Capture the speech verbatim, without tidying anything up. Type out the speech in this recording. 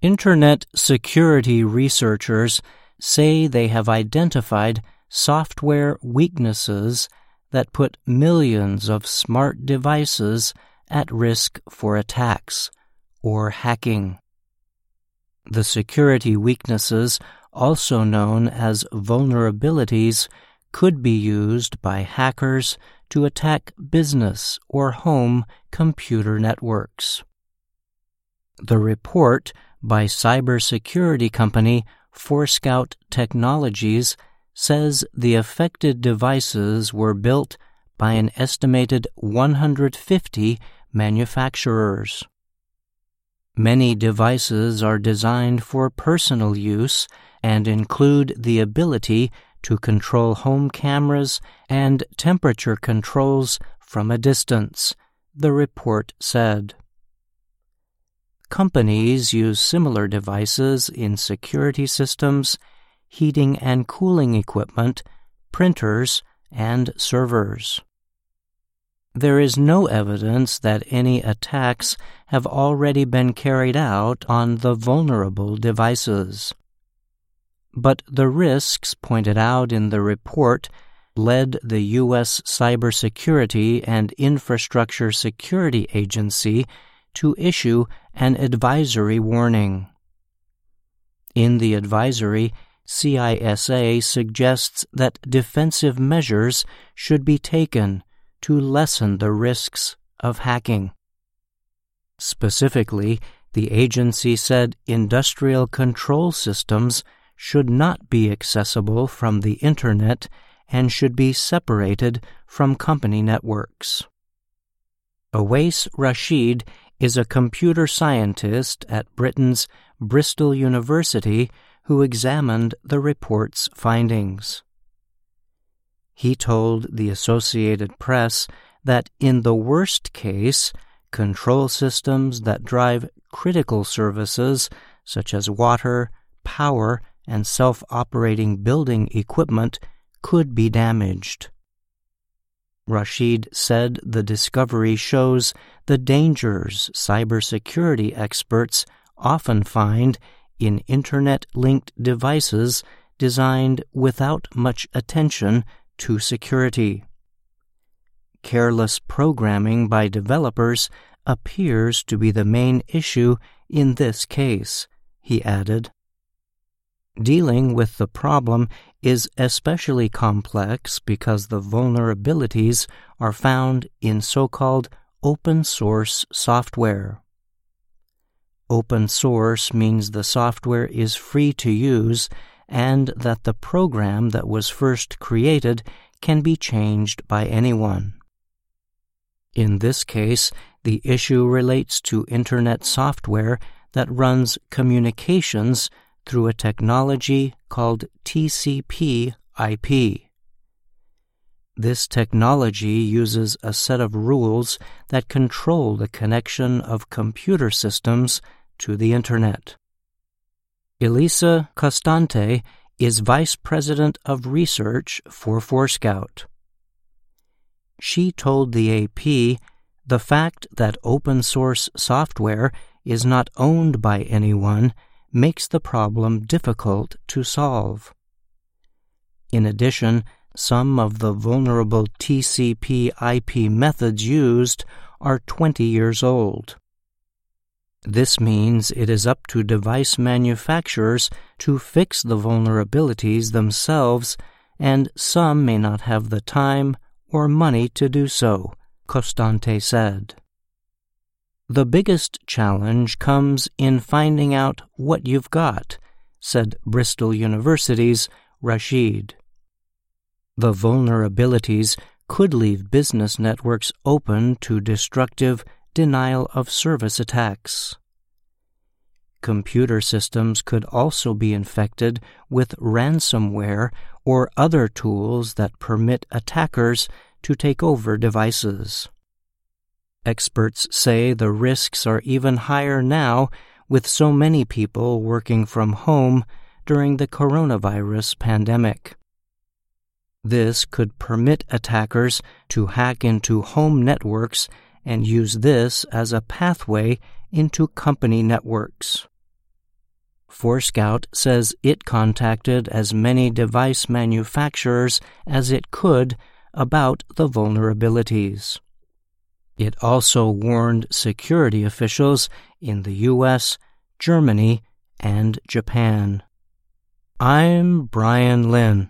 Internet security researchers say they have identified software weaknesses that put millions of smart devices at risk for attacks or hacking. The security weaknesses, also known as vulnerabilities, could be used by hackers to attack business or home computer networks. The report by cybersecurity company Forescout Technologies says the affected devices were built by an estimated one hundred fifty manufacturers. Many devices are designed for personal use and include the ability to control home cameras and temperature controls from a distance, the report said. Companies use similar devices in security systems, heating and cooling equipment, printers, and servers. There is no evidence that any attacks have already been carried out on the vulnerable devices. But the risks pointed out in the report led the U S Cybersecurity and Infrastructure Security Agency to issue an advisory warning. In the advisory, C I S A suggests that defensive measures should be taken to lessen the risks of hacking. Specifically, the agency said industrial control systems should not be accessible from the Internet and should be separated from company networks. Awais Rashid is a computer scientist at Britain's Bristol University who examined the report's findings. He told the Associated Press that in the worst case, control systems that drive critical services such as water, power, and self-operating building equipment could be damaged. Rashid said the discovery shows the dangers cybersecurity experts often find in Internet-linked devices designed without much attention to security. Careless programming by developers appears to be the main issue in this case, he added. Dealing with the problem is especially complex because the vulnerabilities are found in so-called open-source software. Open source means the software is free to use and that the program that was first created can be changed by anyone. In this case, the issue relates to Internet software that runs communications through a technology called T C P I P. This technology uses a set of rules that control the connection of computer systems to the Internet. Elisa Costante is Vice President of Research for Forescout. She told the A P the fact that open-source software is not owned by anyone makes the problem difficult to solve. In addition, some of the vulnerable T C P I P methods used are twenty years old. This means it is up to device manufacturers to fix the vulnerabilities themselves, and some may not have the time or money to do so, Costante said. The biggest challenge comes in finding out what you've got, said Bristol University's Rashid. The vulnerabilities could leave business networks open to destructive denial-of-service attacks. Computer systems could also be infected with ransomware or other tools that permit attackers to take over devices. Experts say the risks are even higher now with so many people working from home during the coronavirus pandemic. This could permit attackers to hack into home networks and use this as a pathway into company networks. Forescout says it contacted as many device manufacturers as it could about the vulnerabilities. It also warned security officials in the U S, Germany, and Japan. I'm Brian Lynn.